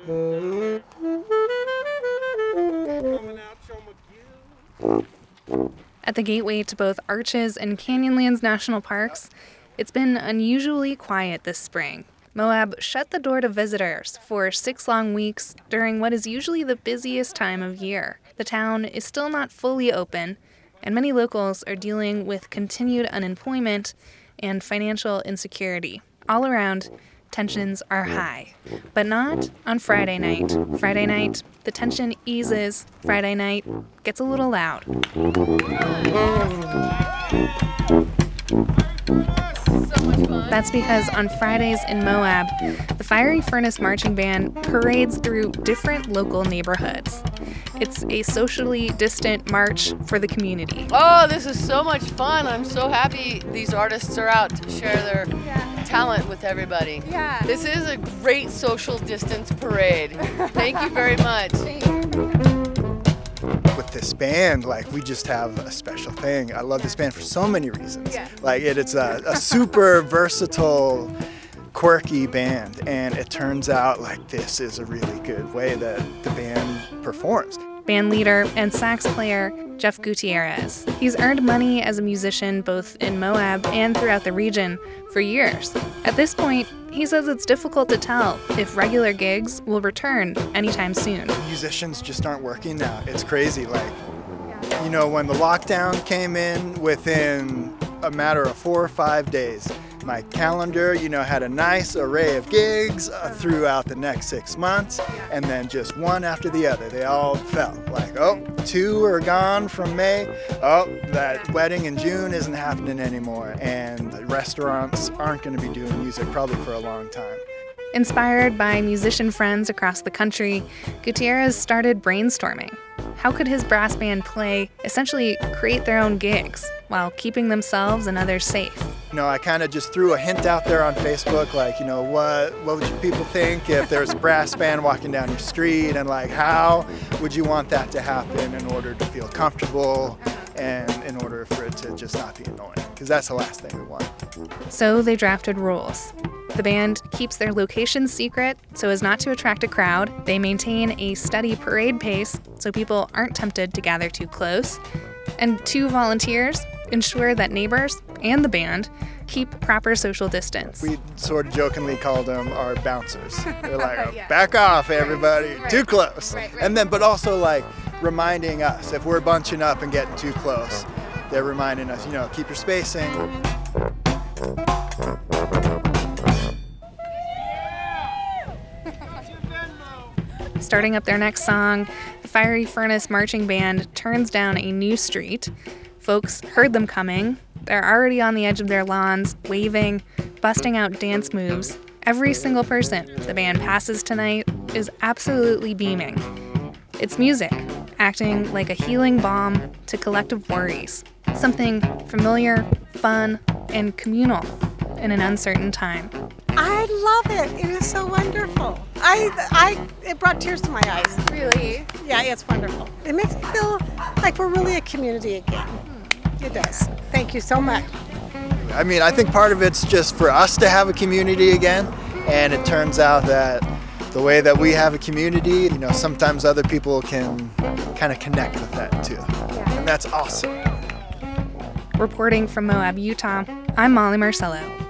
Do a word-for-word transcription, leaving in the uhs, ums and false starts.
At the gateway to both Arches and Canyonlands National Parks, it's been unusually quiet this spring. Moab shut the door to visitors for six long weeks during what is usually the busiest time of year. The town is still not fully open, and many locals are dealing with continued unemployment and financial insecurity. All around, tensions are high, but not on Friday night. Friday night, the tension eases. Friday night gets a little loud. That's because on Fridays in Moab, the Fiery Furnace Marching Band parades through different local neighborhoods. It's a socially distant march for the community. Oh, this is so much fun. I'm so happy these artists are out to share their yeah. talent with everybody. Yeah. This is a great social distance parade. Thank you very much. With this band, like, we just have a special thing. I love this band for so many reasons. Yeah. Like, it, it's a, a super versatile, quirky band, and it turns out like this is a really good way that the band performs. Band leader and sax player Jeff Gutierrez. He's earned money as a musician both in Moab and throughout the region for years. At this point, he says it's difficult to tell if regular gigs will return anytime soon. Musicians just aren't working now. It's crazy. Like, you know, when the lockdown came in, within a matter of four or five days, my calendar, you know, had a nice array of gigs uh, throughout the next six months, and then just one after the other. They all fell. Like, oh, two are gone from May. Oh, that wedding in June isn't happening anymore. And the restaurants aren't going to be doing music probably for a long time. Inspired by musician friends across the country, Gutierrez started brainstorming. How could his brass band play, essentially create their own gigs, while keeping themselves and others safe? You know, I kind of just threw a hint out there on Facebook, like, you know, what what would you people think if there was a brass band walking down your street, and like, how would you want that to happen in order to feel comfortable and in order for it to just not be annoying? Because that's the last thing we want. So they drafted rules. The band keeps their location secret so as not to attract a crowd. They maintain a steady parade pace so people aren't tempted to gather too close. And two volunteers ensure that neighbors and the band keep proper social distance. We sort of jokingly called them our bouncers. They're like, oh, yeah. Back off, everybody, right. Too close. Right, right. And then, but also like reminding us if we're bunching up and getting too close, they're reminding us, you know, keep your spacing. Starting up their next song, the Fiery Furnace Marching Band turns down a new street. Folks heard them coming. They're already on the edge of their lawns, waving, busting out dance moves. Every single person the band passes tonight is absolutely beaming. It's music, acting like a healing balm to collective worries. Something familiar, fun, and communal in an uncertain time. I love it. It is so wonderful. I, I, it brought tears to my eyes. Really? Yeah, it's wonderful. It makes me feel like we're really a community again. It does. Thank you so much. I mean, I think part of it's just for us to have a community again, and it turns out that the way that we have a community, you know, sometimes other people can kind of connect with that too. And that's awesome. Reporting from Moab, Utah, I'm Molly Marcello.